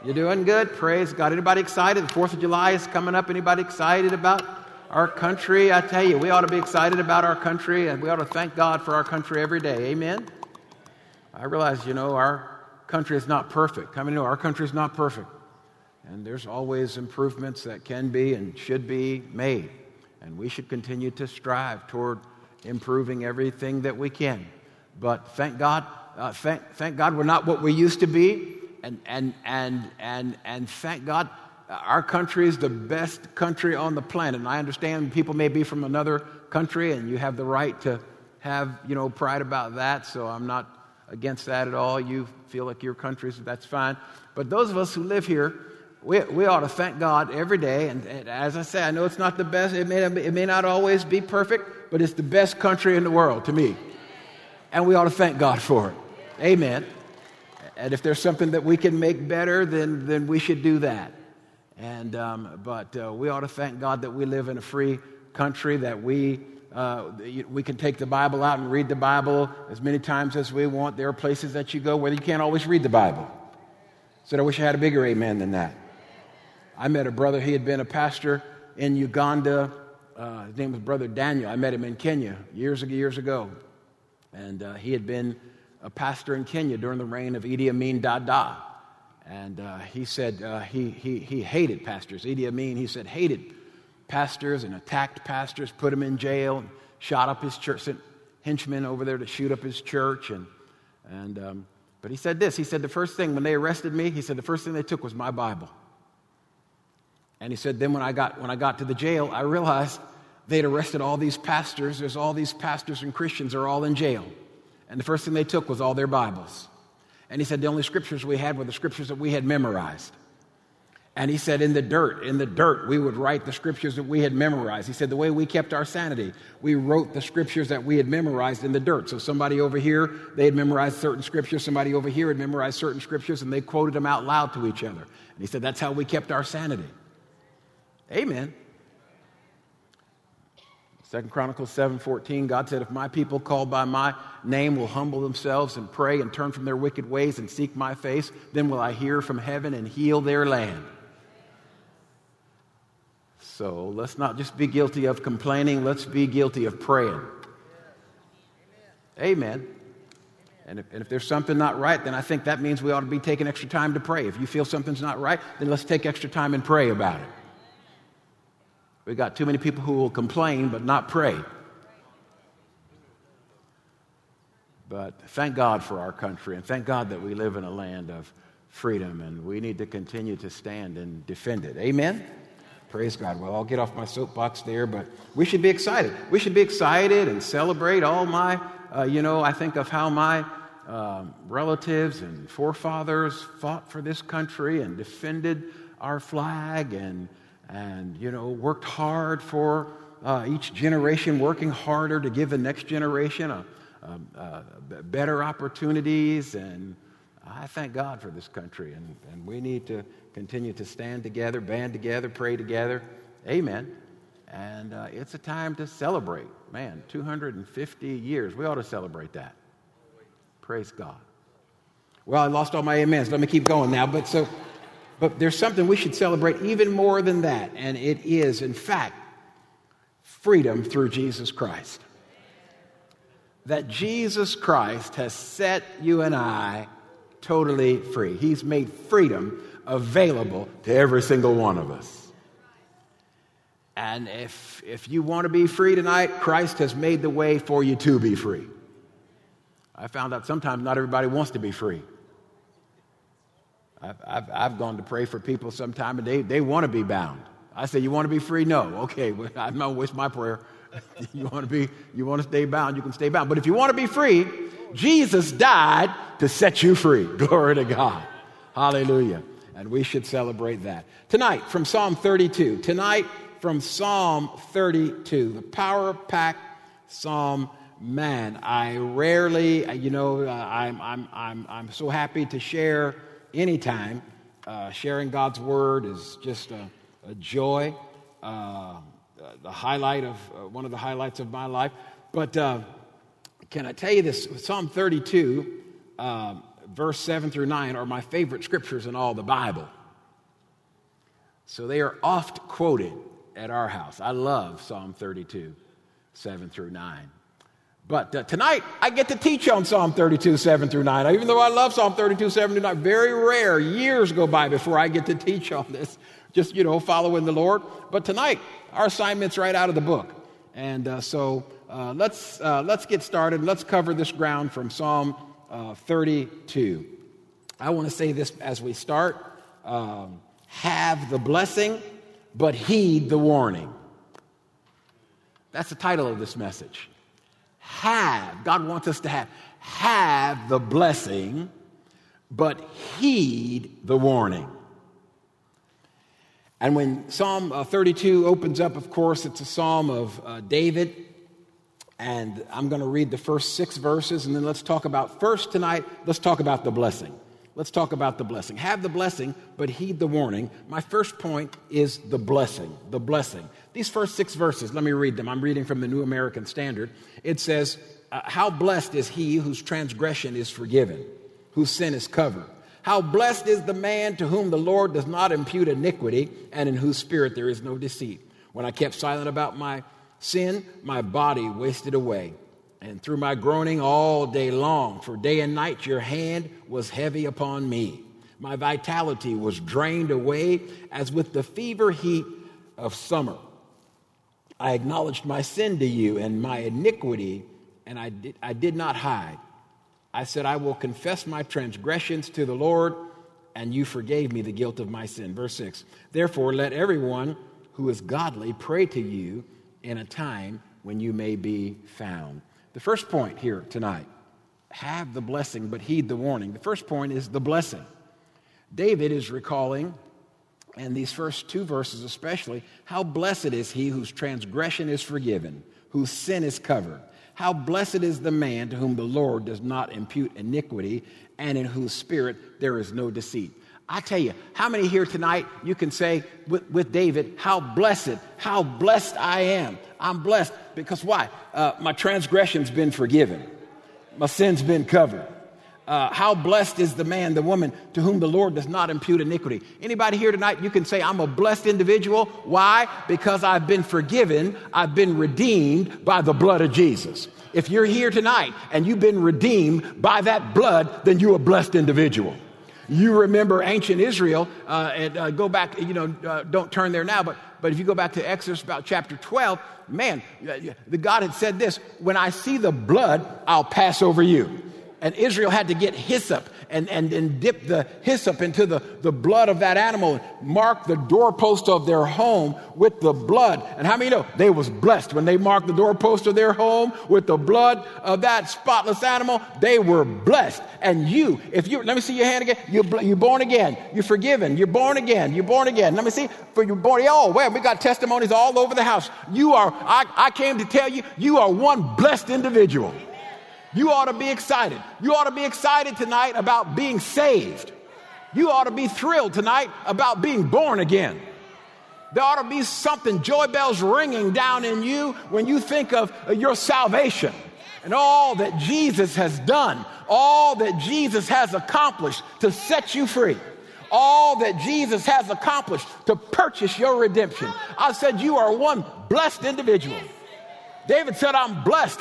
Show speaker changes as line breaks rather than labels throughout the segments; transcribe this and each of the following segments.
You doing good? Praise God. Anybody excited? The 4th of July is coming up. Anybody excited about our country? I tell you, we ought to be excited about our country, and we ought to thank God for our country every day. Amen? I realize, our country is not perfect. How many know our country is not perfect? And there's always improvements that can be and should be made. And we should continue to strive toward improving everything that we can. But thank God, thank God we're not what we used to be. And thank God our country is the best country on the planet. And I understand people may be from another country and you have the right to have, pride about that. So I'm not against that at all. You feel like your country's, that's fine. But those of us who live here, we ought to thank God every day. And as I say, I know it's not the best. It may not always be perfect, but it's the best country in the world to me. And we ought to thank God for it. Amen. And if there's something that we can make better, then we should do that. And but we ought to thank God that we live in a free country, that we can take the Bible out and read the Bible as many times as we want. There are places that you go where you can't always read the Bible. So I wish I had a bigger amen than that. I met a brother. He had been a pastor in Uganda. His name was Brother Daniel. I met him in Kenya years ago. And he had been a pastor in Kenya during the reign of Idi Amin Dada. And he said he hated pastors. Idi Amin, he said, hated pastors and attacked pastors, put them in jail, and shot up his church, sent henchmen over there to shoot up his church. But he said this, he said the first thing, when they arrested me, he said the first thing they took was my Bible. And he said then when I got to the jail, I realized they'd arrested all these pastors. There's all these pastors and Christians are all in jail. And the first thing they took was all their Bibles. And he said the only scriptures we had were the scriptures that we had memorized. And he said in the dirt, we would write the scriptures that we had memorized. He said the way we kept our sanity, we wrote the scriptures that we had memorized in the dirt. So somebody over here, they had memorized certain scriptures. Somebody over here had memorized certain scriptures, and they quoted them out loud to each other. And he said that's how we kept our sanity. Amen. 2 Chronicles 7:14, God said, if my people called by my name will humble themselves and pray and turn from their wicked ways and seek my face, then will I hear from heaven and heal their land. So let's not just be guilty of complaining, let's be guilty of praying. Amen. And if there's something not right, then I think that means we ought to be taking extra time to pray. If you feel something's not right, then let's take extra time and pray about it. We've got too many people who will complain but not pray. But thank God for our country, and thank God that we live in a land of freedom, and we need to continue to stand and defend it. Amen? Praise God. Well, I'll get off my soapbox there, but we should be excited. We should be excited and celebrate all my, I think of how my relatives and forefathers fought for this country and defended our flag and worked hard for each generation, working harder to give the next generation better opportunities. And I thank God for this country. And we need to continue to stand together, band together, pray together. Amen. And it's a time to celebrate. Man, 250 years. We ought to celebrate that. Praise God. Well, I lost all my amens. Let me keep going now. But there's something we should celebrate even more than that, and it is, in fact, freedom through Jesus Christ. That Jesus Christ has set you and I totally free. He's made freedom available to every single one of us. And if you want to be free tonight, Christ has made the way for you to be free. I found out sometimes not everybody wants to be free. I've gone to pray for people sometime, and they want to be bound. I say, you want to be free? No. Okay, well, I know what's my prayer. You want to stay bound, you can stay bound. But if you want to be free, Jesus died to set you free. Glory to God. Hallelujah. And we should celebrate that. Tonight, from Psalm 32. Tonight, from Psalm 32, the power-packed Psalm. Man, I rarely, I'm so happy to share anytime. Sharing God's Word is just a joy, the highlight of one of the highlights of my life. But can I tell you this? Psalm 32 verse 7 through 9 are my favorite scriptures in all the Bible. So they are oft quoted at our house. I love Psalm 32, 7 through 9. But tonight, I get to teach on Psalm 32, 7 through 9. Even though I love Psalm 32, 7 through 9, very rare years go by before I get to teach on this, just, following the Lord. But tonight, our assignment's right out of the book. And so let's get started. Let's cover this ground from Psalm 32. I want to say this as we start. Have the blessing, but heed the warning. That's the title of this message. God wants us to have the blessing, but heed the warning. And when Psalm 32 opens up, of course, it's a psalm of David. And I'm going to read the first 6 verses, and then let's talk about the blessing. Let's talk about the blessing. Have the blessing, but heed the warning. My first point is the blessing. The blessing. These first 6 verses, let me read them. I'm reading from the New American Standard. It says, how blessed is he whose transgression is forgiven, whose sin is covered. How blessed is the man to whom the Lord does not impute iniquity, and in whose spirit there is no deceit. When I kept silent about my sin, my body wasted away. And through my groaning all day long, for day and night your hand was heavy upon me. My vitality was drained away as with the fever heat of summer. I acknowledged my sin to you and my iniquity, and I did not hide. I said, I will confess my transgressions to the Lord, and you forgave me the guilt of my sin. Verse 6, therefore let everyone who is godly pray to you in a time when you may be found. The first point here tonight, have the blessing, but heed the warning. The first point is the blessing. David is recalling, and these first 2 verses especially, how blessed is he whose transgression is forgiven, whose sin is covered. How blessed is the man to whom the Lord does not impute iniquity, and in whose spirit there is no deceit. I tell you, how many here tonight you can say with David, how blessed I am. I'm blessed because why? My transgression's been forgiven. My sin's been covered. How blessed is the man, the woman, to whom the Lord does not impute iniquity. Anybody here tonight, you can say, I'm a blessed individual. Why? Because I've been forgiven. I've been redeemed by the blood of Jesus. If you're here tonight and you've been redeemed by that blood, then you're a blessed individual. You remember ancient Israel, and go back, don't turn there now, but if you go back to Exodus about chapter 12, man, the God had said this, when I see the blood, I'll pass over you. And Israel had to get hyssop and dip the hyssop into the blood of that animal and mark the doorpost of their home with the blood. And how many know they was blessed when they marked the doorpost of their home with the blood of that spotless animal? They were blessed. And let me see your hand again. You're born again. You're forgiven. You're born again. You're born again. Let me see. For you're born. Oh, well, we got testimonies all over the house. I came to tell you, you are one blessed individual. You ought to be excited. You ought to be excited tonight about being saved. You ought to be thrilled tonight about being born again. There ought to be something, joy bells ringing down in you when you think of your salvation and all that Jesus has done, all that Jesus has accomplished to set you free, all that Jesus has accomplished to purchase your redemption. I said you are one blessed individual. David said, I'm blessed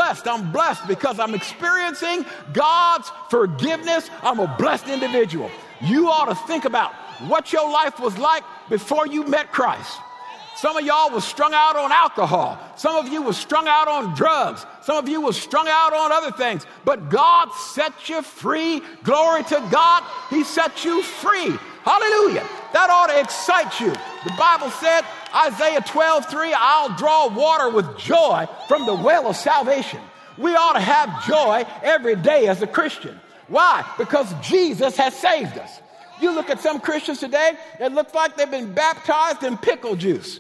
because I'm experiencing God's forgiveness. I'm a blessed individual. You ought to think about what your life was like before you met Christ. Some of y'all was strung out on alcohol. Some of you was strung out on drugs. Some of you was strung out on other things. But God set you free. Glory to God. He set you free. Hallelujah. That ought to excite you. The Bible said, Isaiah 12:3, I'll draw water with joy from the well of salvation. We ought to have joy every day as a Christian. Why? Because Jesus has saved us. You look at some Christians today, it looks like they've been baptized in pickle juice.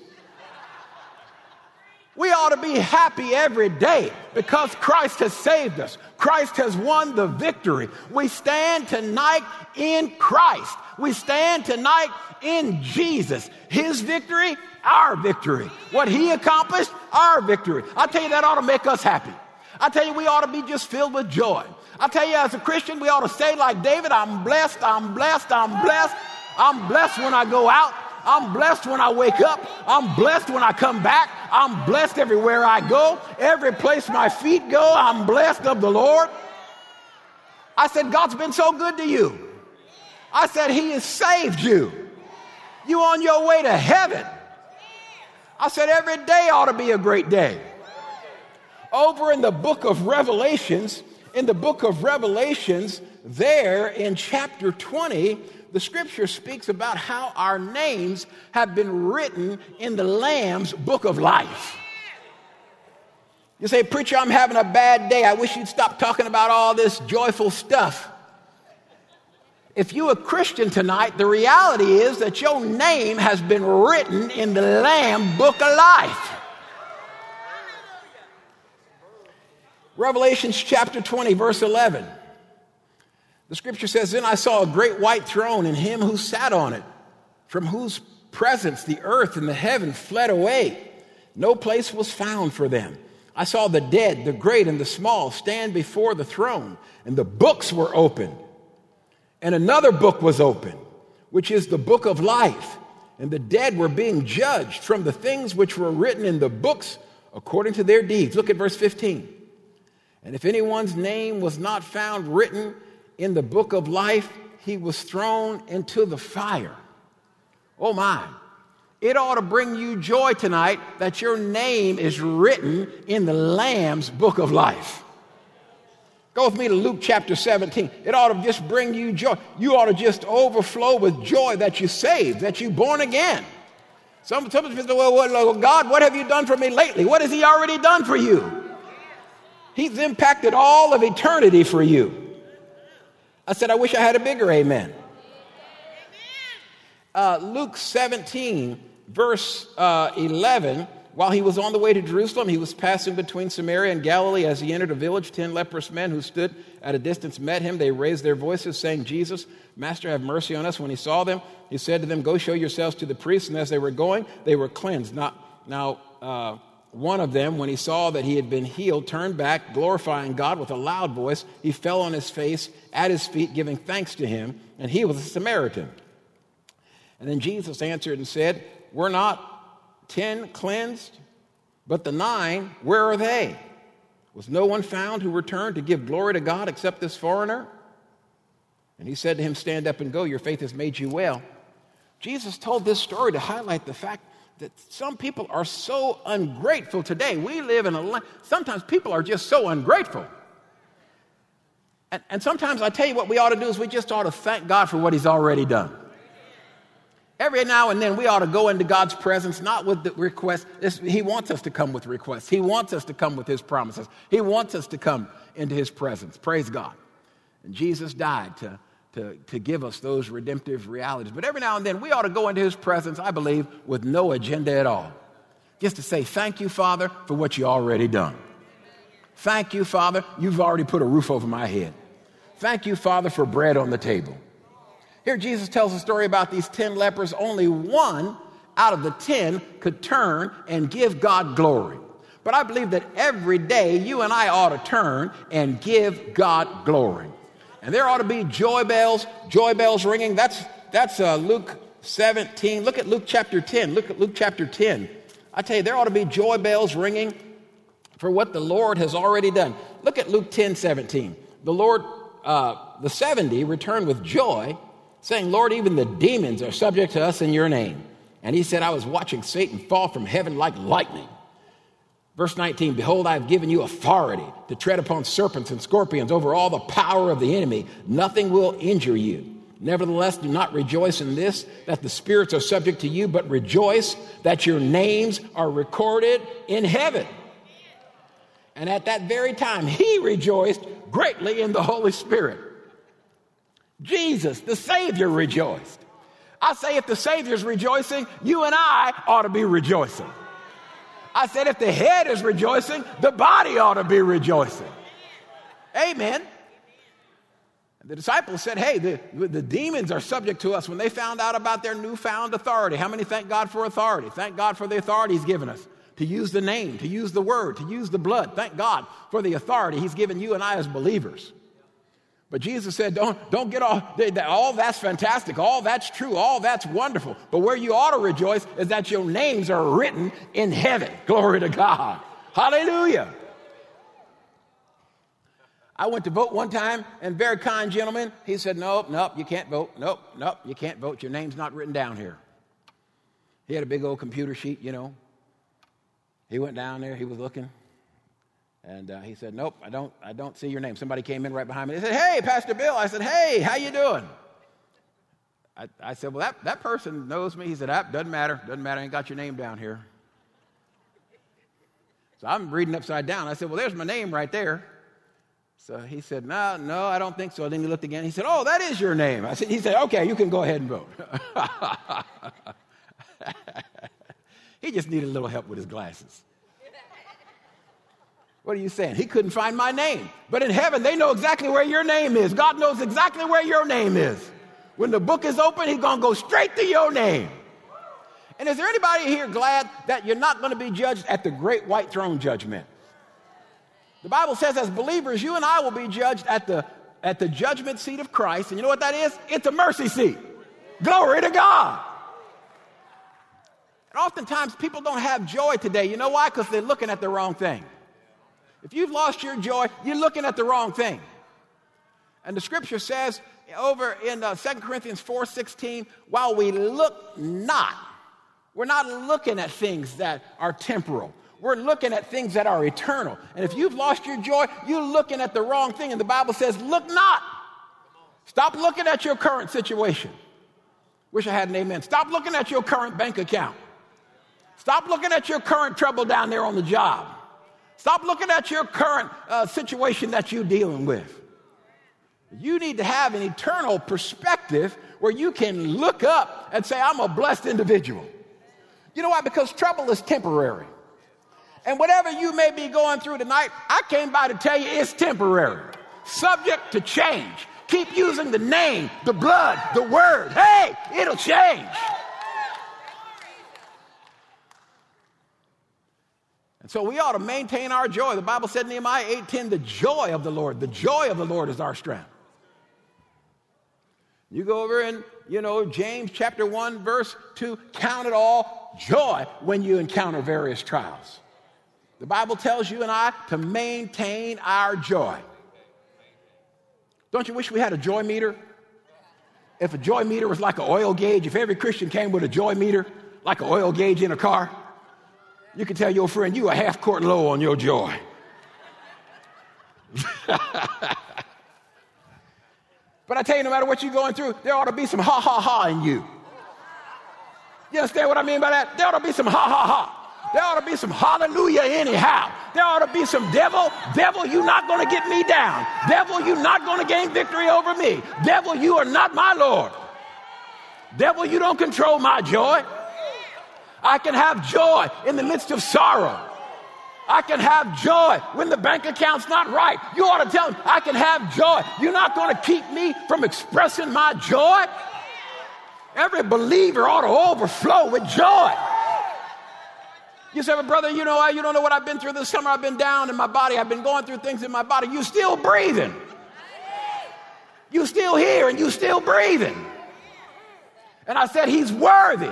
We ought to be happy every day because Christ has saved us. Christ has won the victory. We stand tonight in Christ. We stand tonight in Jesus. His victory, our victory. What he accomplished, our victory. I tell you, that ought to make us happy. I tell you, we ought to be just filled with joy. I tell you, as a Christian, we ought to say like David, I'm blessed, I'm blessed, I'm blessed. I'm blessed when I go out. I'm blessed when I wake up. I'm blessed when I come back. I'm blessed everywhere I go. Every place my feet go, I'm blessed of the Lord. I said, God's been so good to you. I said, He has saved you. You on your way to heaven. I said, every day ought to be a great day. Over in the book of Revelations, there in chapter 20, the scripture speaks about how our names have been written in the Lamb's book of life. You say, preacher, I'm having a bad day. I wish you'd stop talking about all this joyful stuff. If you're a Christian tonight, the reality is that your name has been written in the Lamb book of life. Revelation chapter 20, verse 11. The scripture says, then I saw a great white throne and him who sat on it, from whose presence the earth and the heaven fled away. No place was found for them. I saw the dead, the great and the small, stand before the throne, and the books were opened. And another book was opened, which is the book of life. And the dead were being judged from the things which were written in the books according to their deeds. Look at verse 15. And if anyone's name was not found written in the book of life, he was thrown into the fire. Oh my. It ought to bring you joy tonight that your name is written in the Lamb's book of life. Go with me to Luke chapter 17. It ought to just bring you joy. You ought to just overflow with joy that you're saved, that you're born again. Some people say, well, God, what have you done for me lately? What has He already done for you? He's impacted all of eternity for you. I said, I wish I had a bigger amen. Luke 17, verse 11. While he was on the way to Jerusalem, he was passing between Samaria and Galilee. As he entered a village, 10 leprous men who stood at a distance met him. They raised their voices, saying, Jesus, Master, have mercy on us. When he saw them, he said to them, go show yourselves to the priests. And as they were going, they were cleansed. Now, one of them, when he saw that he had been healed, turned back, glorifying God with a loud voice. He fell on his face at his feet, giving thanks to him. And he was a Samaritan. And then Jesus answered and said, were not 10 cleansed, but the 9, where are they? Was no one found who returned to give glory to God except this foreigner? And he said to him, stand up and go, your faith has made you well. Jesus told this story to highlight the fact that some people are so ungrateful today. We live in a land, sometimes people are just so ungrateful. And sometimes I tell you what we ought to do is we just ought to thank God for what He's already done. Every now and then we ought to go into God's presence, not with the request. He wants us to come with requests. He wants us to come with His promises. He wants us to come into His presence. Praise God. And Jesus died to give us those redemptive realities. But every now and then we ought to go into His presence, I believe, with no agenda at all. Just to say, thank you, Father, for what you already done. Thank you, Father, you've already put a roof over my head. Thank you, Father, for bread on the table. Here Jesus tells a story about these 10 lepers. Only one out of the 10 could turn and give God glory. But I believe that every day you and I ought to turn and give God glory. And there ought to be joy bells ringing. That's Luke 17. Look at Luke chapter 10. Look at Luke chapter 10. I tell you, there ought to be joy bells ringing for what the Lord has already done. Look at Luke 10:17. The Lord, the 70 returned with joy, saying, Lord, even the demons are subject to us in your name. And he said, I was watching Satan fall from heaven like lightning. Verse 19, behold, I have given you authority to tread upon serpents and scorpions over all the power of the enemy. Nothing will injure you. Nevertheless, do not rejoice in this, that the spirits are subject to you, but rejoice that your names are recorded in heaven. And at that very time, he rejoiced greatly in the Holy Spirit. Jesus, the Savior, rejoiced. I say if the Savior's rejoicing, you and I ought to be rejoicing. I said if the head is rejoicing, the body ought to be rejoicing. Amen. The disciples said, hey, the demons are subject to us when they found out about their newfound authority. How many thank God for authority? Thank God for the authority He's given us. To use the name, to use the word, to use the blood. Thank God for the authority He's given you and I as believers. But Jesus said, don't get all that's fantastic, all that's true, all that's wonderful. But where you ought to rejoice is that your names are written in heaven. Glory to God. Hallelujah. I went to vote one time, and very kind gentleman, he said, nope, you can't vote. Nope, you can't vote. Your name's not written down here. He had a big old computer sheet, He went down there, he was looking. And he said, nope, I don't see your name. Somebody came in right behind me. They said, hey, Pastor Bill. I said, hey, how you doing? I said, well, that person knows me. He said, doesn't matter. I ain't got your name down here. So I'm reading upside down. I said, well, there's my name right there. So he said, no, I don't think so. Then he looked again. He said, oh, that is your name. He said, okay, you can go ahead and vote. He just needed a little help with his glasses. What are you saying? He couldn't find my name. But in heaven, they know exactly where your name is. God knows exactly where your name is. When the book is open, he's going to go straight to your name. And is there anybody here glad that you're not going to be judged at the great white throne judgment? The Bible says as believers, you and I will be judged at the judgment seat of Christ. And you know what that is? It's a mercy seat. Glory to God. And oftentimes people don't have joy today. You know why? Because they're looking at the wrong thing. If you've lost your joy, you're looking at the wrong thing. And the scripture says over in 2 Corinthians 4:16, while we look not, we're not looking at things that are temporal. We're looking at things that are eternal. And if you've lost your joy, you're looking at the wrong thing. And the Bible says, look not. Stop looking at your current situation. Wish I had an amen. Stop looking at your current bank account. Stop looking at your current trouble down there on the job. Stop looking at your current situation that you're dealing with. You need to have an eternal perspective where you can look up and say, I'm a blessed individual. You know why? Because trouble is temporary. And whatever you may be going through tonight, I came by to tell you it's temporary, subject to change. Keep using the name, the blood, the word. Hey, it'll change. And so we ought to maintain our joy. The Bible said in Nehemiah 8:10, the joy of the Lord is our strength. You go over in, James chapter 1, verse 2, count it all joy when you encounter various trials. The Bible tells you and I to maintain our joy. Don't you wish we had a joy meter? If a joy meter was like an oil gauge, if every Christian came with a joy meter, like an oil gauge in a car, you can tell your friend you a half quart low on your joy. But I tell you, no matter what you're going through, there ought to be some ha, ha, ha in you. You understand what I mean by that? There ought to be some ha, ha, ha. There ought to be some hallelujah anyhow. There ought to be some devil, you're not going to get me down. Devil, you're not going to gain victory over me. Devil, you are not my Lord. Devil, you don't control my joy. I can have joy in the midst of sorrow. I can have joy when the bank account's not right. You ought to tell him, I can have joy. You're not going to keep me from expressing my joy. Every believer ought to overflow with joy. You say, but brother, you don't know what I've been through this summer. I've been down in my body. I've been going through things in my body. You're still breathing. You're still here and you're still breathing. And I said, he's worthy.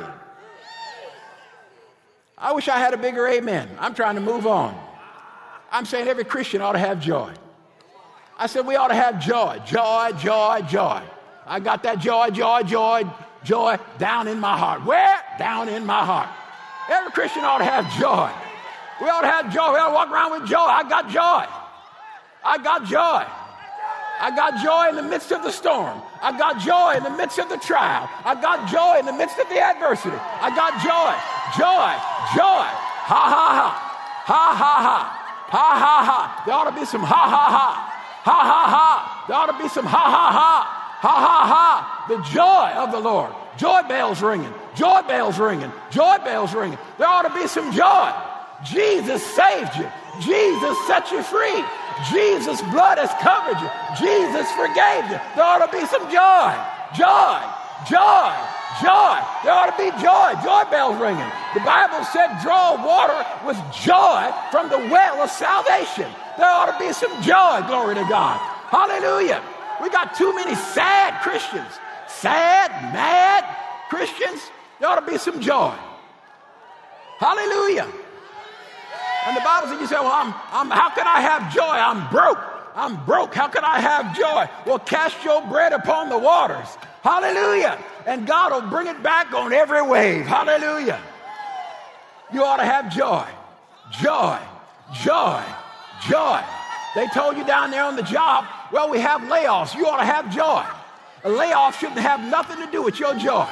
I wish I had a bigger amen. I'm trying to move on. I'm saying every Christian ought to have joy. I said we ought to have joy. Joy, joy, joy. I got that joy, joy, joy, joy down in my heart. Where? Down in my heart. Every Christian ought to have joy. We ought to have joy. We ought to walk around with joy. I got joy. I got joy. I got joy in the midst of the storm. I got joy in the midst of the trial. I got joy in the midst of the adversity. I got joy, joy, joy. Ha, ha, ha. Ha, ha, ha. Ha, ha, ha. There ought to be some ha, ha, ha. Ha, ha, ha. There ought to be some ha, ha, ha. Ha, ha, ha. The joy of the Lord. Joy bells ringing. Joy bells ringing. Joy bells ringing. There ought to be some joy. Jesus saved you. Jesus set you free. Jesus' blood has covered you. Jesus forgave you. There ought to be some joy. Joy. Joy. Joy. There ought to be joy. Joy bells ringing. The Bible said draw water with joy from the well of salvation. There ought to be some joy. Glory to God. Hallelujah. We got too many sad Christians. Sad, mad Christians. There ought to be some joy. Hallelujah. And the Bible says, you say, well, how can I have joy? I'm broke. I'm broke. How can I have joy? Well, cast your bread upon the waters. Hallelujah. And God will bring it back on every wave. Hallelujah. You ought to have joy. Joy. Joy. Joy. They told you down there on the job, well, we have layoffs. You ought to have joy. A layoff shouldn't have nothing to do with your joy.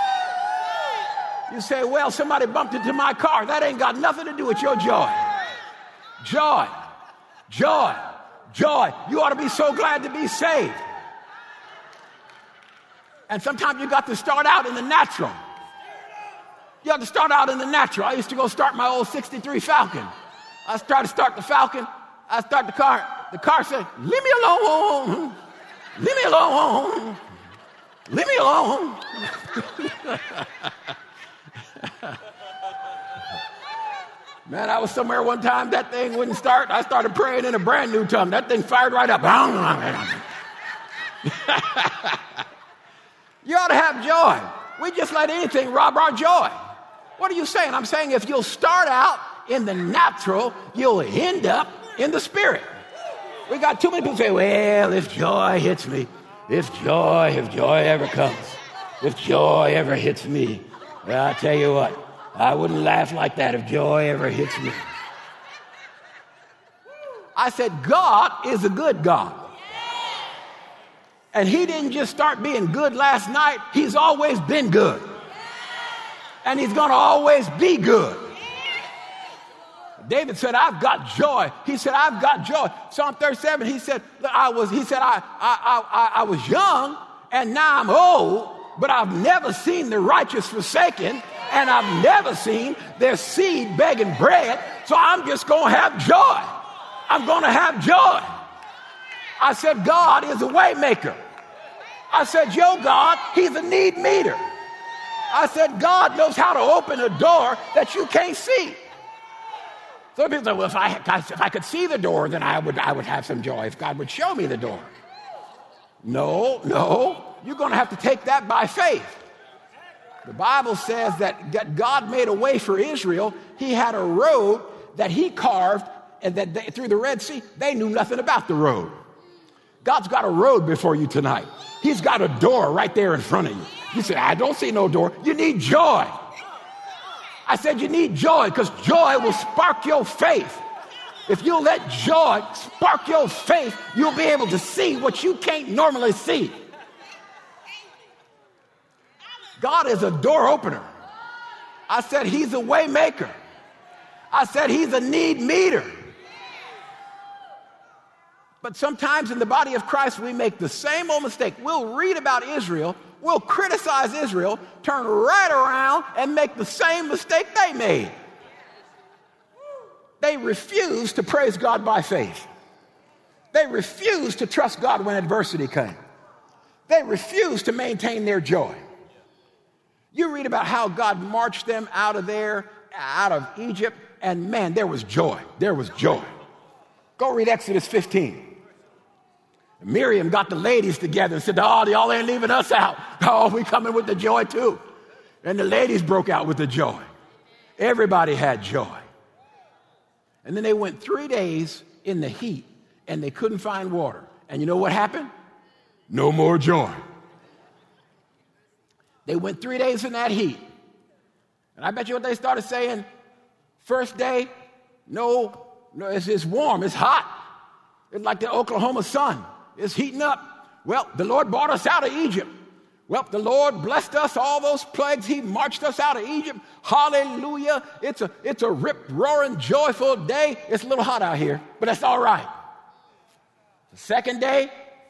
You say, well, somebody bumped into my car. That ain't got nothing to do with your joy. Joy. Joy. Joy. You ought to be so glad to be saved. And sometimes you got to start out in the natural. You have to start out in the natural. I used to go start my old 63 Falcon. I try to start the Falcon. I start the car. The car said, leave me alone. Leave me alone. Leave me alone. Man, I was somewhere one time, that thing wouldn't start. I started praying in a brand new tongue. That thing fired right up. You ought to have joy. We just let anything rob our joy. What are you saying? I'm saying if you'll start out in the natural, you'll end up in the spirit. We got too many people say, well, if joy hits me, if joy ever comes, if joy ever hits me, well, I tell you what, I wouldn't laugh like that if joy ever hits me. I said, God is a good God. And he didn't just start being good last night. He's always been good. And he's going to always be good. David said, I've got joy. He said, I've got joy. Psalm 37, he said, I was young and now I'm old, but I've never seen the righteous forsaken and I've never seen their seed begging bread. So I'm just going to have joy. I'm going to have joy. I said, God is a way maker. I said, your God, he's a need meter. I said, God knows how to open a door that you can't see. So people say, well, if I could see the door, then I would have some joy if God would show me the door. No, you're going to have to take that by faith. The Bible says that God made a way for Israel. He had a road that he carved, and that through the Red Sea, they knew nothing about the road. God's got a road before you tonight. He's got a door right there in front of you. You say, I don't see no door. You need joy. I said you need joy because joy will spark your faith. If you let joy spark your faith, you'll be able to see what you can't normally see. God is a door opener. I said he's a way maker. I said he's a need meter. But sometimes in the body of Christ, we make the same old mistake. We'll read about Israel, we'll criticize Israel, turn right around and make the same mistake they made. They refused to praise God by faith. They refused to trust God when adversity came. They refused to maintain their joy. You read about how God marched them out of Egypt, and man, there was joy. There was joy. Go read Exodus 15. Miriam got the ladies together and said, oh, y'all ain't leaving us out. Oh, we coming with the joy too. And the ladies broke out with the joy. Everybody had joy. And then they went 3 days in the heat and they couldn't find water. And you know what happened? No more joy. They went 3 days in that heat. And I bet you what they started saying, first day, no, it's warm, it's hot. It's like the Oklahoma sun. It's heating up. Well, the Lord brought us out of Egypt. Well, the Lord blessed us, all those plagues. He marched us out of Egypt. Hallelujah. It's a rip-roaring, joyful day. It's a little hot out here, but that's all right. The second day,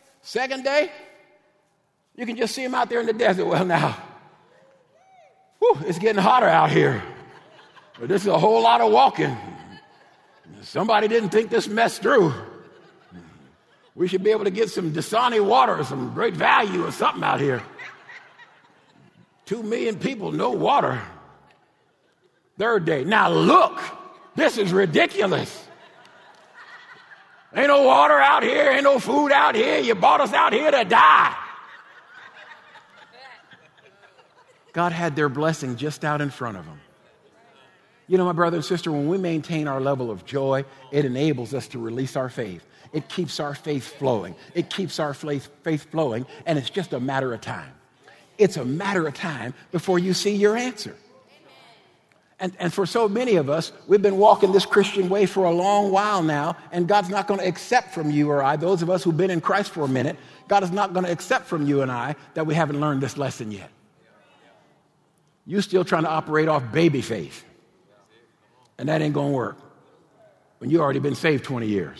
you can just see them out there in the desert. Well, now, it's getting hotter out here. But this is a whole lot of walking. Somebody didn't think this mess through. We should be able to get some Dasani water or some Great Value or something out here. 2 million people, no water. Third day. Now look, this is ridiculous. Ain't no water out here. Ain't no food out here. You brought us out here to die. God had their blessing just out in front of them. You know, my brother and sister, when we maintain our level of joy, it enables us to release our faith. It keeps our faith flowing. It keeps our faith flowing, and it's just a matter of time. It's a matter of time before you see your answer. And for so many of us, we've been walking this Christian way for a long while now, and God's not going to accept from you or I, those of us who've been in Christ for a minute, God is not going to accept from you and I that we haven't learned this lesson yet. You're still trying to operate off baby faith, and that ain't going to work when you've already been saved 20 years.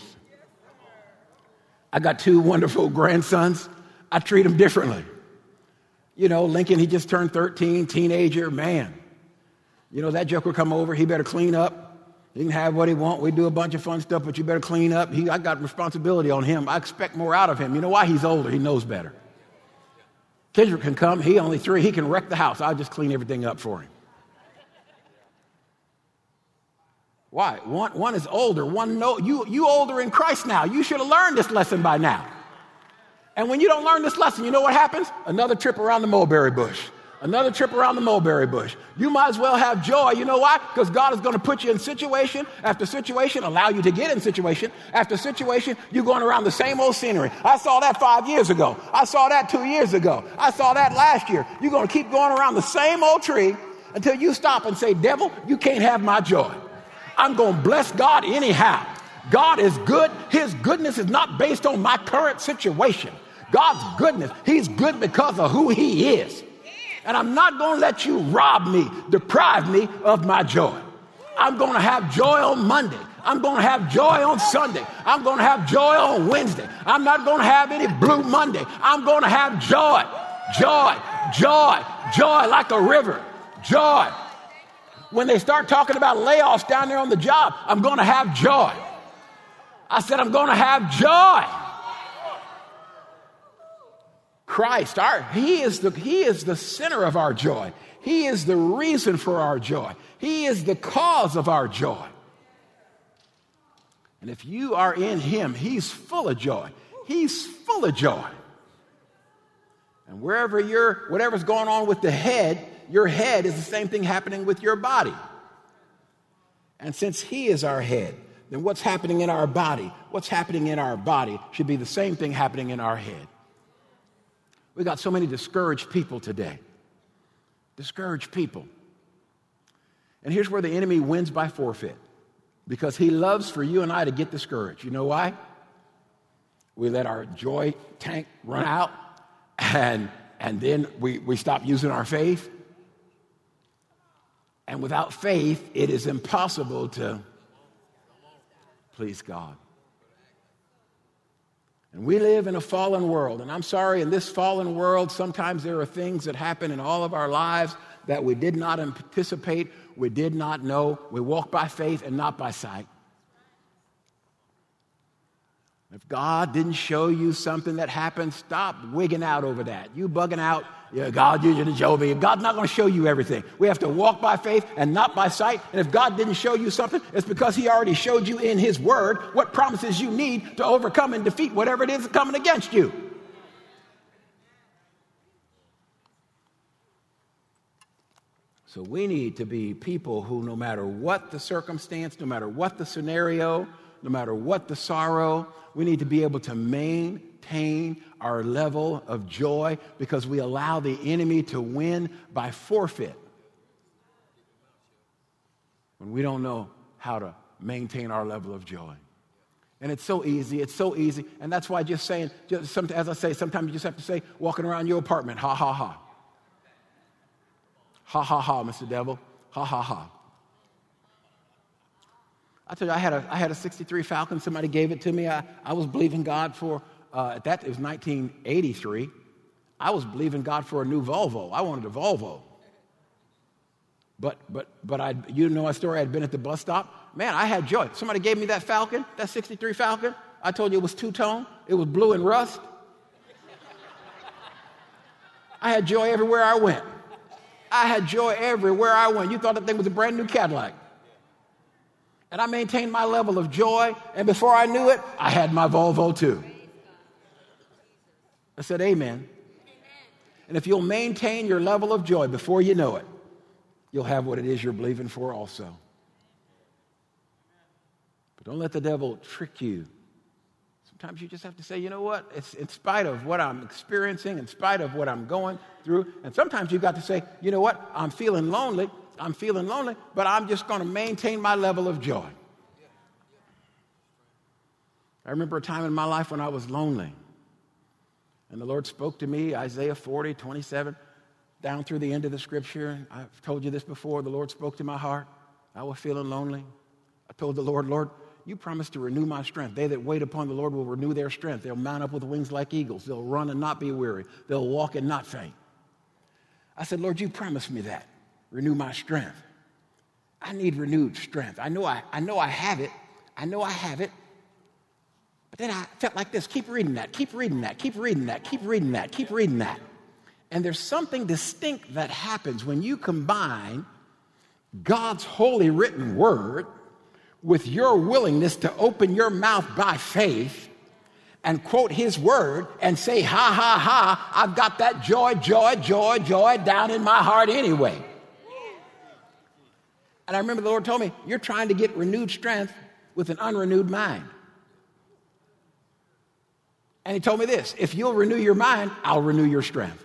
I got 2 wonderful grandsons. I treat them differently. You know, Lincoln, he just turned 13, teenager, man. You know, that joker come over, he better clean up. He can have what he want. We do a bunch of fun stuff, but you better clean up. I got responsibility on him. I expect more out of him. You know why? He's older. He knows better. Kendrick can come. He only 3. He can wreck the house. I'll just clean everything up for him. Why? One is older. You older in Christ now. You should have learned this lesson by now. And when you don't learn this lesson, you know what happens? Another trip around the mulberry bush. Another trip around the mulberry bush. You might as well have joy. You know why? Because God is going to put you in situation after situation, allow you to get in situation after situation. You're going around the same old scenery. I saw that 5 years ago. I saw that 2 years ago. I saw that last year. You're going to keep going around the same old tree until you stop and say, devil, you can't have my joy. I'm going to bless God anyhow. God is good. His goodness is not based on my current situation. God's goodness, he's good because of who he is. And I'm not going to let you rob me, deprive me of my joy. I'm going to have joy on Monday. I'm going to have joy on Sunday. I'm going to have joy on Wednesday. I'm not going to have any blue Monday. I'm going to have joy, joy, joy, joy like a river, joy. When they start talking about layoffs down there on the job, I'm going to have joy. I said, I'm going to have joy. Christ, he is the center of our joy. He is the reason for our joy. He is the cause of our joy. And if you are in him, he's full of joy. He's full of joy. And whatever's going on with the head, your head is the same thing happening with your body. And since he is our head, then what's happening in our body should be the same thing happening in our head. We got so many discouraged people today. Discouraged people. And here's where the enemy wins by forfeit. Because he loves for you and I to get discouraged. You know why? We let our joy tank run out and then we stop using our faith. And without faith, it is impossible to please God. And we live in a fallen world. And I'm sorry, in this fallen world, sometimes there are things that happen in all of our lives that we did not anticipate, we did not know. We walk by faith and not by sight. If God didn't show you something that happened, stop wigging out over that. You bugging out, yeah, God, you're the Jovi. God's not going to show you everything. We have to walk by faith and not by sight. And if God didn't show you something, it's because he already showed you in his word what promises you need to overcome and defeat whatever it is that's coming against you. So we need to be people who, no matter what the circumstance, no matter what the scenario, no matter what the sorrow, we need to be able to maintain our level of joy because we allow the enemy to win by forfeit when we don't know how to maintain our level of joy. And it's so easy. And that's why as I say, sometimes you just have to say, walking around your apartment, ha, ha, ha. Ha, ha, ha, Mr. Devil. Ha, ha, ha. I tell you, I had a 63 Falcon. Somebody gave it to me. I was believing God for, it was 1983. I was believing God for a new Volvo. I wanted a Volvo. But you know my story. I'd been at the bus stop. Man, I had joy. Somebody gave me that Falcon, that 63 Falcon. I told you it was two-tone. It was blue and rust. I had joy everywhere I went. You thought that thing was a brand new Cadillac. And I maintained my level of joy, and before I knew it, I had my Volvo too. I said, amen. And if you'll maintain your level of joy before you know it, you'll have what it is you're believing for also. But don't let the devil trick you. Sometimes you just have to say, you know what? It's in spite of what I'm experiencing, in spite of what I'm going through. And sometimes you've got to say, you know what? I'm feeling lonely, but I'm just going to maintain my level of joy. I remember a time in my life when I was lonely. And the Lord spoke to me, Isaiah 40:27, down through the end of the scripture. I've told you this before. The Lord spoke to my heart. I was feeling lonely. I told the Lord, Lord, you promised to renew my strength. They that wait upon the Lord will renew their strength. They'll mount up with wings like eagles. They'll run and not be weary. They'll walk and not faint. I said, Lord, you promised me that. Renew my strength. I need renewed strength. I know I have it. I know I have it. But then I felt like this. Keep reading that. Keep reading that. Keep reading that. Keep reading that. Keep reading that. And there's something distinct that happens when you combine God's holy written word with your willingness to open your mouth by faith and quote his word and say, ha, ha, ha, I've got that joy down in my heart anyway. And I remember the Lord told me, you're trying to get renewed strength with an unrenewed mind. And he told me this, if you'll renew your mind, I'll renew your strength.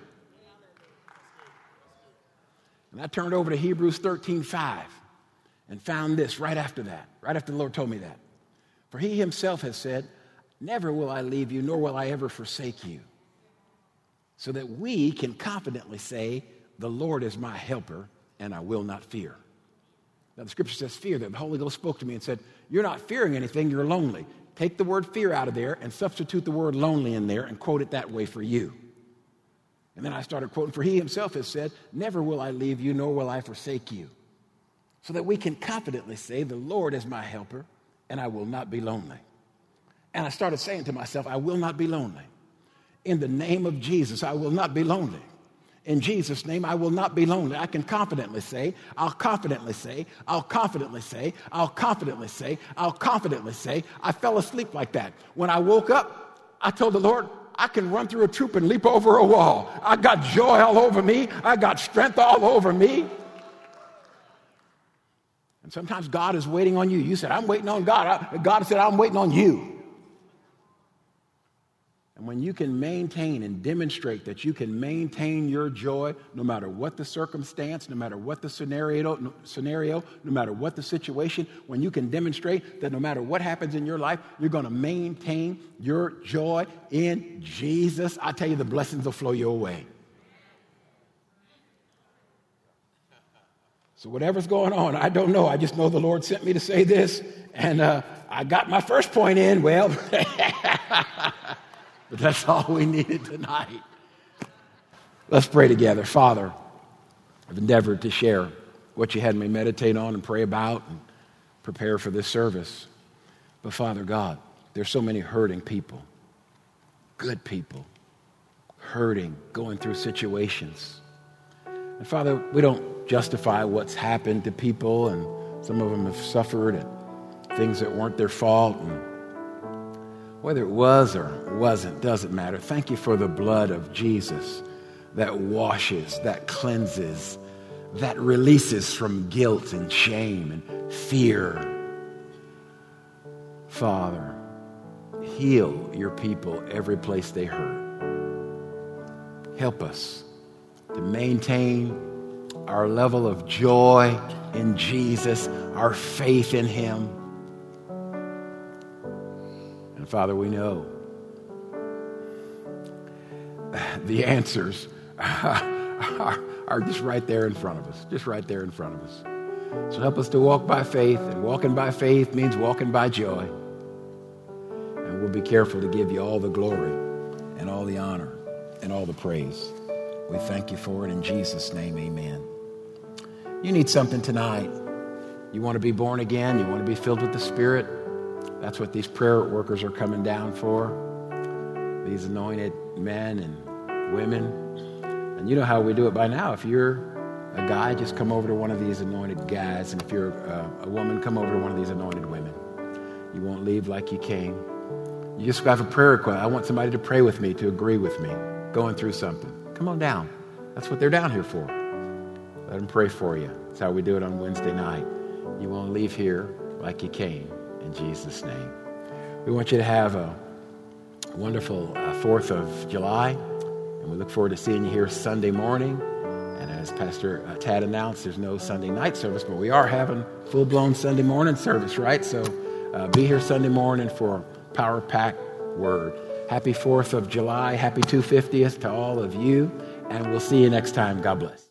And I turned over to Hebrews 13:5 and found this right after that, right after the Lord told me that. For he himself has said, never will I leave you, nor will I ever forsake you. So that we can confidently say, the Lord is my helper, and I will not fear. Now the scripture says fear. That the Holy Ghost spoke to me and said, you're not fearing anything, you're lonely. Take the word fear out of there and substitute the word lonely in there and quote it that way for you. And then I started quoting, for he himself has said, never will I leave you, nor will I forsake you. So that we can confidently say, the Lord is my helper, and I will not be lonely. And I started saying to myself, I will not be lonely. In the name of Jesus, I will not be lonely. In Jesus' name, I will not be lonely. I can confidently say, I'll confidently say, I'll confidently say, I'll confidently say, I'll confidently say. I fell asleep like that. When I woke up, I told the Lord, I can run through a troop and leap over a wall. I got joy all over me. I got strength all over me. And sometimes God is waiting on you. You said, I'm waiting on God. God said, I'm waiting on you. And when you can maintain and demonstrate that you can maintain your joy no matter what the circumstance, no matter what the scenario, no matter what the situation, when you can demonstrate that no matter what happens in your life, you're going to maintain your joy in Jesus, I tell you, the blessings will flow your way. So whatever's going on, I don't know. I just know the Lord sent me to say this, and I got my first point in. Well, but that's all we needed tonight. Let's pray together. Father, I've endeavored to share what you had me meditate on and pray about and prepare for this service. But Father God, there's so many hurting people, good people, hurting, going through situations. And Father, we don't justify what's happened to people, and some of them have suffered and things that weren't their fault, and whether it was or wasn't, doesn't matter. Thank you for the blood of Jesus that washes, that cleanses, that releases from guilt and shame and fear. Father, heal your people every place they hurt. Help us to maintain our level of joy in Jesus, our faith in him. And Father, we know the answers are just right there in front of us, just right there in front of us. So help us to walk by faith, and walking by faith means walking by joy. And we'll be careful to give you all the glory and all the honor and all the praise. We thank you for it in Jesus' name, amen. You need something tonight. You want to be born again. You want to be filled with the Spirit. That's what these prayer workers are coming down for. These anointed men and women. And you know how we do it by now. If you're a guy, just come over to one of these anointed guys. And if you're a woman, come over to one of these anointed women. You won't leave like you came. You just have a prayer request. I want somebody to pray with me, to agree with me, going through something. Come on down. That's what they're down here for. Let them pray for you. That's how we do it on Wednesday night. You won't leave here like you came, in Jesus' name. We want you to have a wonderful 4th of July, and we look forward to seeing you here Sunday morning. And as Pastor Tad announced, there's no Sunday night service, but we are having full-blown Sunday morning service, right? So be here Sunday morning for power-packed word. Happy 4th of July. Happy 250th to all of you. And we'll see you next time. God bless.